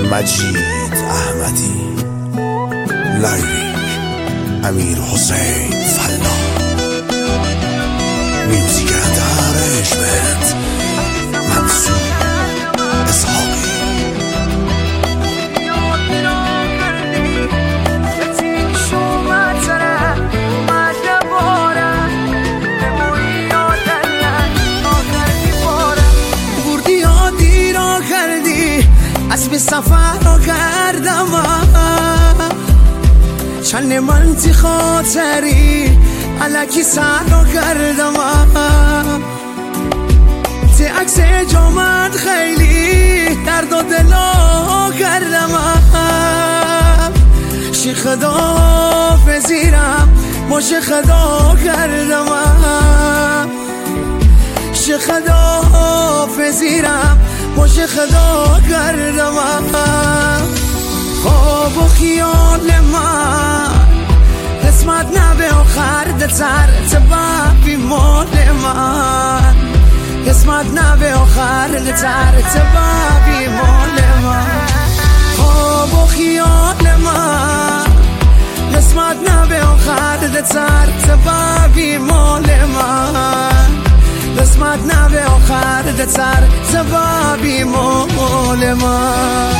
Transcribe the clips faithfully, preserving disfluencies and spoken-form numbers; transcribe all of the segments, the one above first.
مجید احمدی، لیریک امیر حسین فلا، میوزیک اند ارنجمنت منصور اسحاقی. اسب سفر رو کردم چند منتی خاطری علکی سر رو کردم تی عکس جامد خیلی درد و دلا کردم شی خدا پذیرم مش خدا کردم شی خدا پذیرم مش خدا کردم خواب و خیال من قسمت نبه آخر دتر تبابی مال من قسمت نبه آخر دتر تبابی مال من خواب و خیال من قسمت نبه آخر دتر تبابی مال من قسمت نبه آخر دتر تبابی مال من.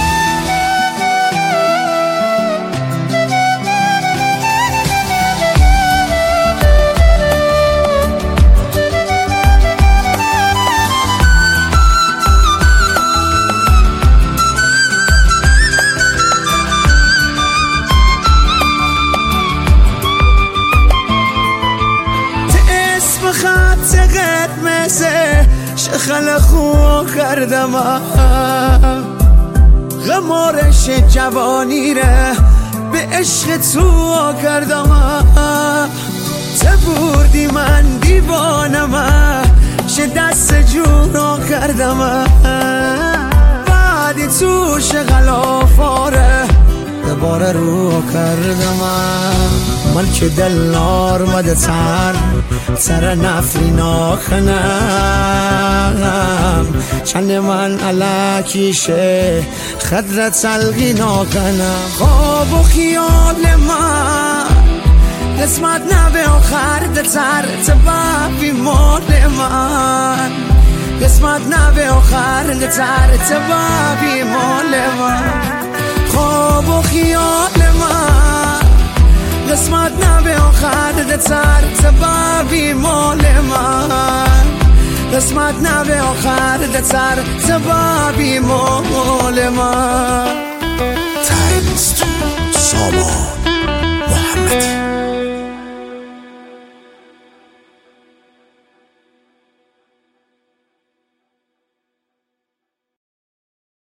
خط قرمزه شخل خو کردم غمارش جوانی ره به عشق تو کردم تبوردی من دیوانم شه دست جونا کردم بعدی تو شغلافاره دوباره رو کردم ملک دلار مده تر تر نفری ناکنم چند من علاکیشه خدر تلقی ناکنم خواب و خیال من قسمت نبه آخر دتر تبابی مال من قسمت نبه آخر دتر تبابی مال من خواب و خیال من قسمت نبه آخر دتر تبابی مال من قسمت نبه آخر دتر تبابی مال من. Thanks to Sama.